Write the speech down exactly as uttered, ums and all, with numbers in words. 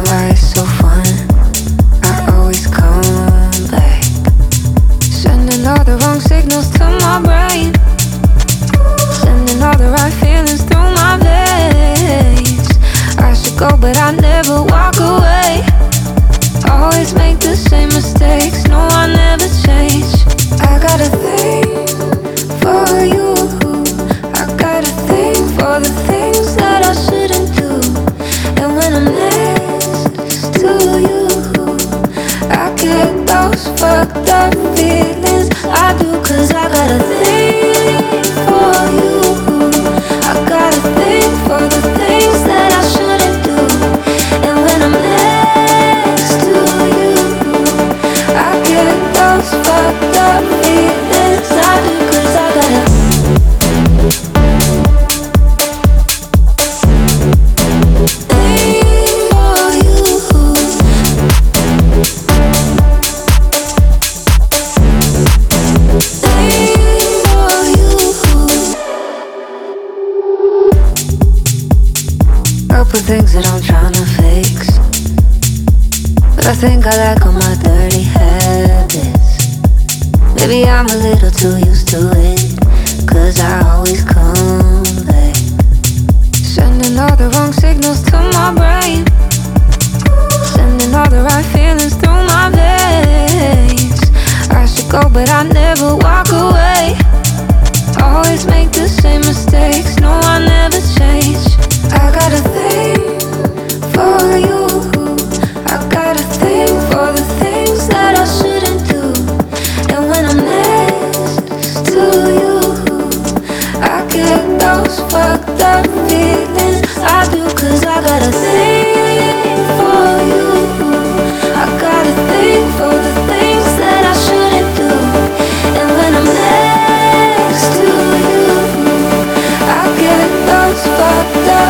why it's so fun. I always come back, sending all the wrong signals to my brain, sending all the right feelings through my veins. I should go, but I never walk away. Always make the same mistakes. No, I never change. I got a thing for you. I got a thing for the things that I shouldn't do. And when I'm next to you, I get those fucked up feelings. I do, cause I got a thing for you. I got a thing for the things that I shouldn't do. And when I'm next to you, I get those fucked up feelings. I do, cause I got a couple things that I'm trying to fix, but I think I like all my dirty habits. Maybe I'm a little too used to it, cause I always come back, sending all the wrong signals to my brain, sending all the right feelings through my veins. I should go, but I never walk away. Always make the same mistakes. No, I never change. I got a thing for you. I got a thing for the things that I shouldn't do. And when I'm next to you, I get those fucked up feelings. I do, cause I got a thing for you. I got a thing for the things that I shouldn't do. And when I'm next to you, I get those fucked up